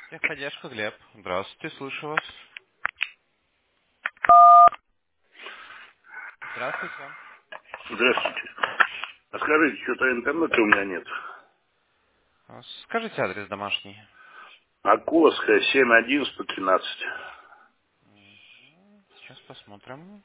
Техподдержка, Глеб. Здравствуйте, слышу вас. Здравствуйте. Здравствуйте. А скажите, что-то интернета у меня нет. Скажите адрес домашний. Акуловская, 7-1-113. Сейчас посмотрим.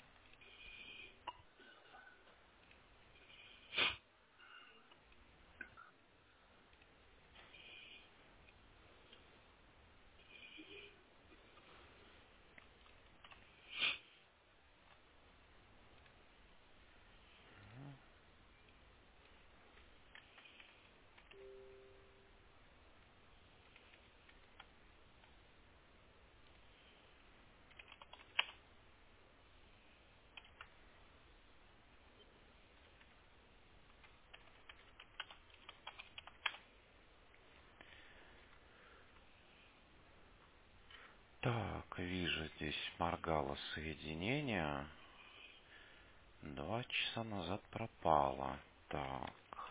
Так, вижу здесь моргало соединение. 2 часа назад пропало. Так.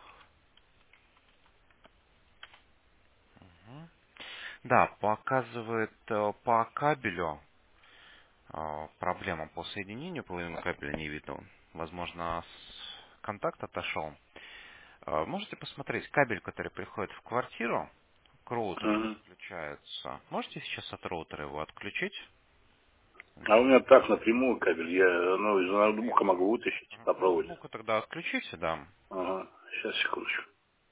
Мгм. Да, показывает по кабелю проблема по соединению, половину кабеля не видно. Возможно, контакт отошел. Можете посмотреть кабель, который приходит в квартиру, к роутеру Мгм. подключается. Можете сейчас от роутера его отключить? А у меня так напрямую кабель. Я из ноутбука могу вытащить Ага. по проводу. Ноутбука тогда отключите, да. Ага. Сейчас, секундочку.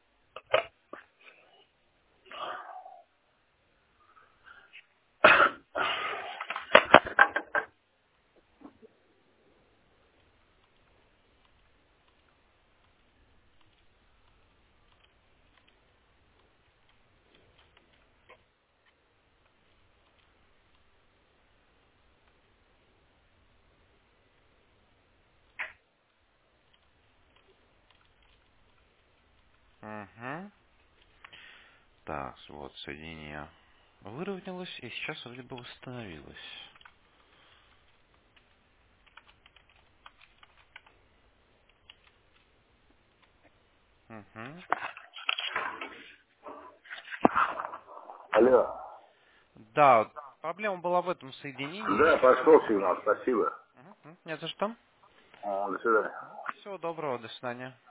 Угу. Так, вот соединение выровнялось, и сейчас вроде бы восстановилось. Угу. Алло. Да, проблема была в этом соединении. Да, Сейчас пошел сигнал, спасибо. не за что. До свидания. Всего доброго, до свидания.